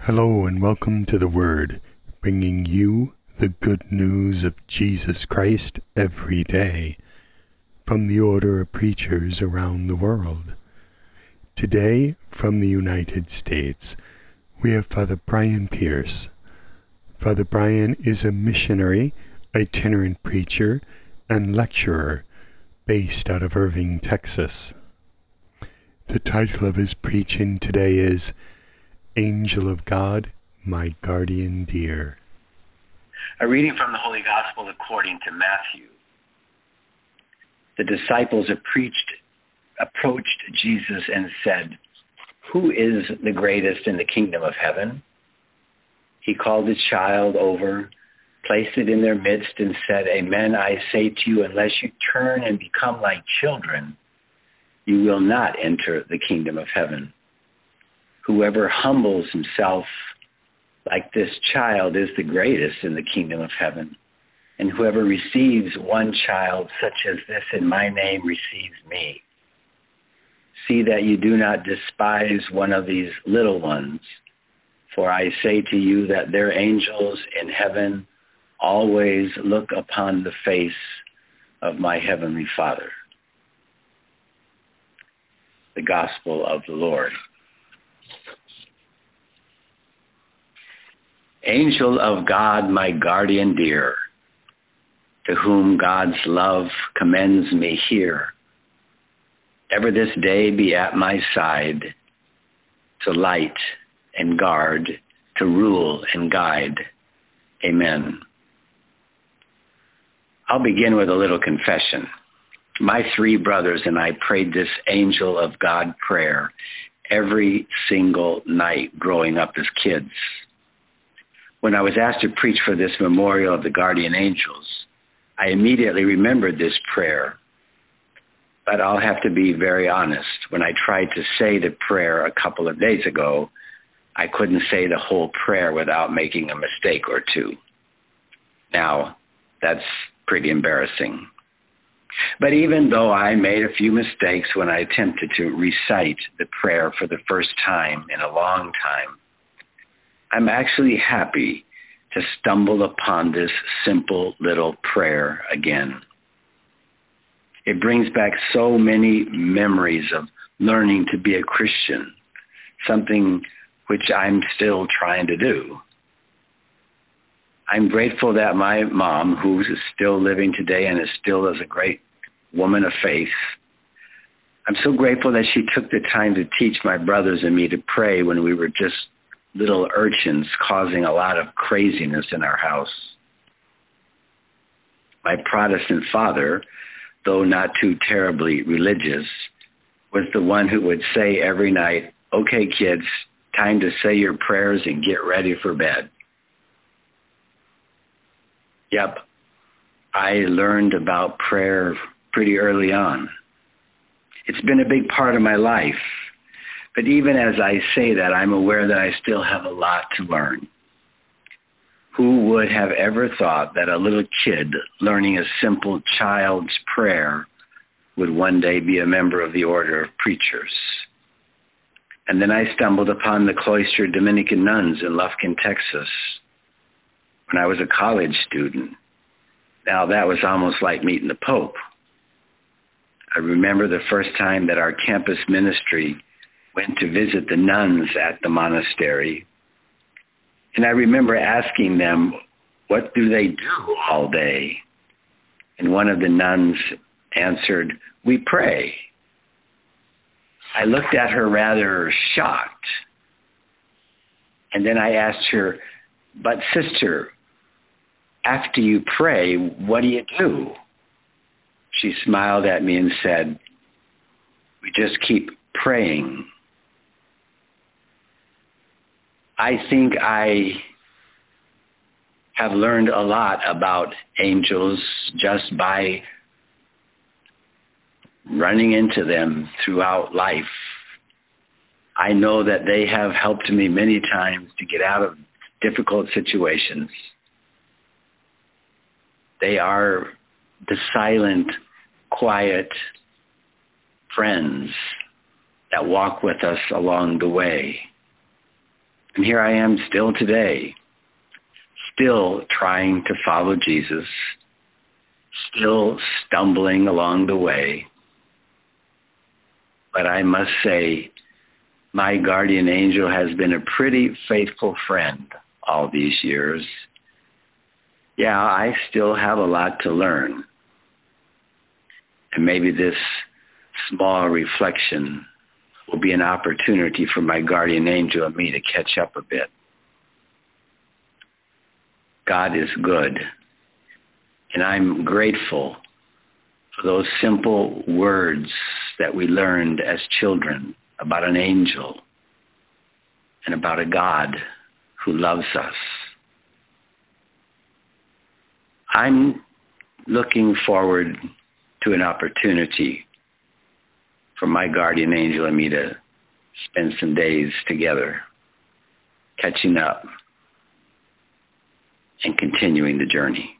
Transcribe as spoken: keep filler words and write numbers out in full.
Hello and welcome to The Word, bringing you the good news of Jesus Christ every day from the order of preachers around the world. Today, from the United States, we have Father Brian Pierce. Father Brian is a missionary, itinerant preacher, and lecturer based out of Irving, Texas. The title of his preaching today is Angel of God, My Guardian Dear. A reading from the Holy Gospel according to Matthew. The disciples preached, approached Jesus and said, "Who is the greatest in the kingdom of heaven?" He called the child over, placed it in their midst, and said, "Amen, I say to you, unless you turn and become like children, you will not enter the kingdom of heaven. Whoever humbles himself like this child is the greatest in the kingdom of heaven. And whoever receives one child such as this in my name receives me. See that you do not despise one of these little ones, for I say to you that their angels in heaven always look upon the face of my heavenly Father." The Gospel of the Lord. Angel of God, my guardian dear, to whom God's love commends me here, ever this day be at my side, to light and guard, to rule and guide. Amen. I'll begin with a little confession. My three brothers and I prayed this Angel of God prayer every single night growing up as kids. When I was asked to preach for this memorial of the guardian angels, I immediately remembered this prayer. But I'll have to be very honest. When I tried to say the prayer a couple of days ago, I couldn't say the whole prayer without making a mistake or two. Now, that's pretty embarrassing. But even though I made a few mistakes when I attempted to recite the prayer for the first time in a long time, I'm actually happy to stumble upon this simple little prayer again. It brings back so many memories of learning to be a Christian, something which I'm still trying to do. I'm grateful that my mom, who is still living today and is still as a great woman of faith, I'm so grateful that she took the time to teach my brothers and me to pray when we were just little urchins causing a lot of craziness in our house. My Protestant father, though not too terribly religious, was the one who would say every night, "Okay, kids, time to say your prayers and get ready for bed." Yep, I learned about prayer pretty early on. It's been a big part of my life. But even as I say that, I'm aware that I still have a lot to learn. Who would have ever thought that a little kid learning a simple child's prayer would one day be a member of the order of preachers? And then I stumbled upon the cloistered Dominican nuns in Lufkin, Texas, when I was a college student. Now, that was almost like meeting the Pope. I remember the first time that our campus ministry went to visit the nuns at the monastery. And I remember asking them, "What do they do all day?" And one of the nuns answered, "We pray." I looked at her rather shocked. And then I asked her, "But sister, after you pray, what do you do?" She smiled at me and said, "We just keep praying." I think I have learned a lot about angels just by running into them throughout life. I know that they have helped me many times to get out of difficult situations. They are the silent, quiet friends that walk with us along the way. And here I am still today, still trying to follow Jesus, still stumbling along the way. But I must say, my guardian angel has been a pretty faithful friend all these years. Yeah, I still have a lot to learn. And maybe this small reflection will be an opportunity for my guardian angel and me to catch up a bit. God is good, and I'm grateful for those simple words that we learned as children about an angel and about a God who loves us. I'm looking forward to an opportunity for my guardian angel and me to spend some days together, catching up and continuing the journey.